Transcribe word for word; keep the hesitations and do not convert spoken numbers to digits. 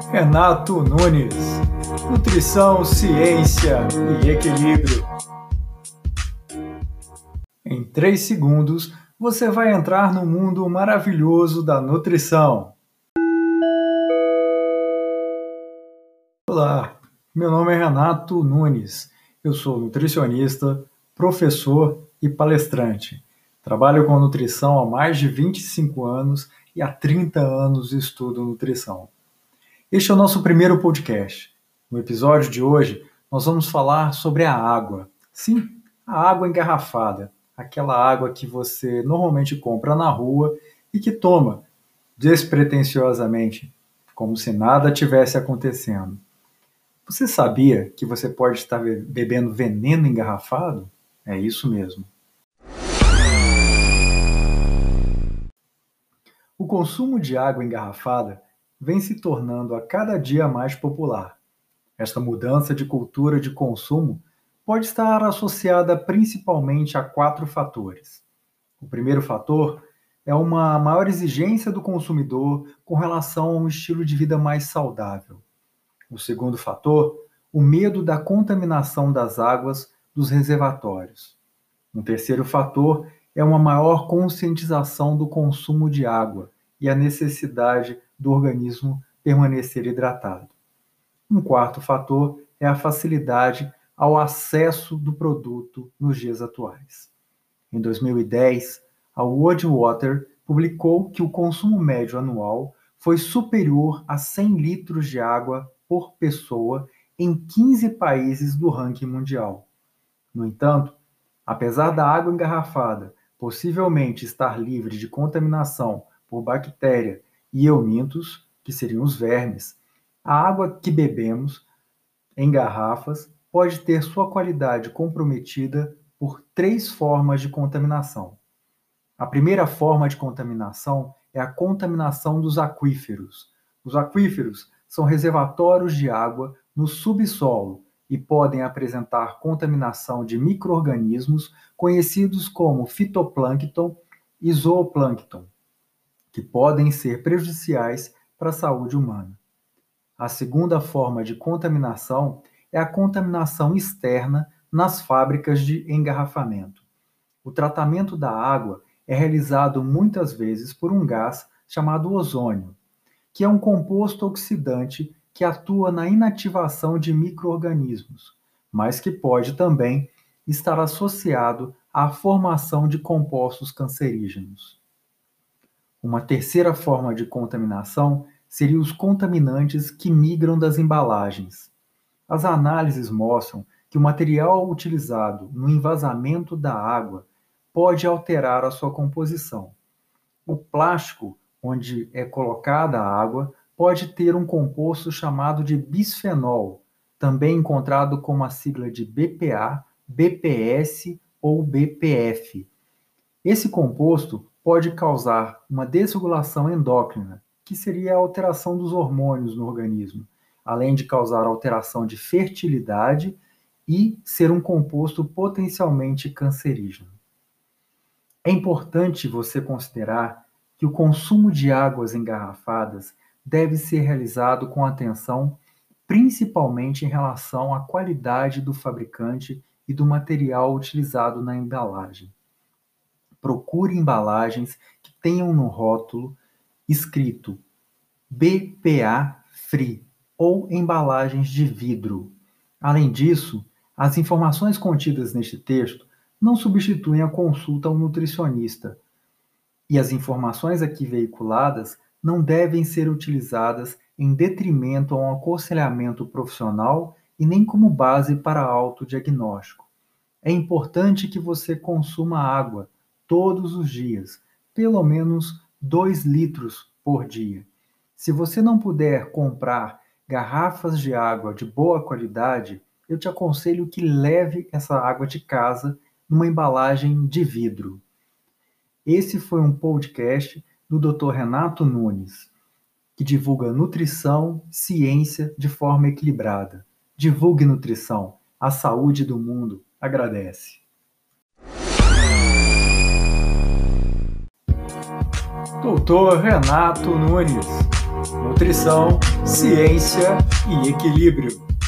Renato Nunes. Nutrição, ciência e equilíbrio. Em três segundos, você vai entrar no mundo maravilhoso da nutrição. Olá, meu nome é Renato Nunes. Eu sou nutricionista, professor e palestrante. Trabalho com nutrição há mais de vinte e cinco anos e há trinta anos estudo nutrição. Este é o nosso primeiro podcast. No episódio de hoje, nós vamos falar sobre a água. Sim, a água engarrafada. Aquela água que você normalmente compra na rua e que toma despretensiosamente, como se nada tivesse acontecendo. Você sabia que você pode estar bebendo veneno engarrafado? É isso mesmo. O consumo de água engarrafada vem se tornando a cada dia mais popular. Esta mudança de cultura de consumo pode estar associada principalmente a quatro fatores. O primeiro fator é uma maior exigência do consumidor com relação a um estilo de vida mais saudável. O segundo fator, o medo da contaminação das águas dos reservatórios. Um terceiro fator é uma maior conscientização do consumo de água e a necessidade do organismo permanecer hidratado. Um quarto fator é a facilidade ao acesso do produto nos dias atuais. Em dois mil e dez, a World Water publicou que o consumo médio anual foi superior a cem litros de água por pessoa em quinze países do ranking mundial. No entanto, apesar da água engarrafada possivelmente estar livre de contaminação por bactéria e eumintos, que seriam os vermes, a água que bebemos em garrafas pode ter sua qualidade comprometida por três formas de contaminação. A primeira forma de contaminação é a contaminação dos aquíferos. Os aquíferos são reservatórios de água no subsolo e podem apresentar contaminação de micro-organismos conhecidos como fitoplâncton e zooplâncton, que podem ser prejudiciais para a saúde humana. A segunda forma de contaminação é a contaminação externa nas fábricas de engarrafamento. O tratamento da água é realizado muitas vezes por um gás chamado ozônio, que é um composto oxidante que atua na inativação de micro-organismos, mas que pode também estar associado à formação de compostos cancerígenos. Uma terceira forma de contaminação seriam os contaminantes que migram das embalagens. As análises mostram que o material utilizado no envasamento da água pode alterar a sua composição. O plástico, onde é colocada a água, pode ter um composto chamado de bisfenol, também encontrado como a sigla de B P A, B P S ou B P F. Esse composto pode causar uma desregulação endócrina, que seria a alteração dos hormônios no organismo, além de causar alteração de fertilidade e ser um composto potencialmente cancerígeno. É importante você considerar que o consumo de águas engarrafadas deve ser realizado com atenção, principalmente em relação à qualidade do fabricante e do material utilizado na embalagem. Procure embalagens que tenham no rótulo escrito B P A Free ou embalagens de vidro. Além disso, as informações contidas neste texto não substituem a consulta ao nutricionista, e as informações aqui veiculadas não devem ser utilizadas em detrimento a um aconselhamento profissional e nem como base para autodiagnóstico. É importante que você consuma água todos os dias, pelo menos dois litros por dia. Se você não puder comprar garrafas de água de boa qualidade, eu te aconselho que leve essa água de casa numa embalagem de vidro. Esse foi um podcast do doutor Renato Nunes, que divulga nutrição, ciência de forma equilibrada. Divulgue nutrição. A saúde do mundo agradece. doutor Renato Nunes. Nutrição, ciência e equilíbrio.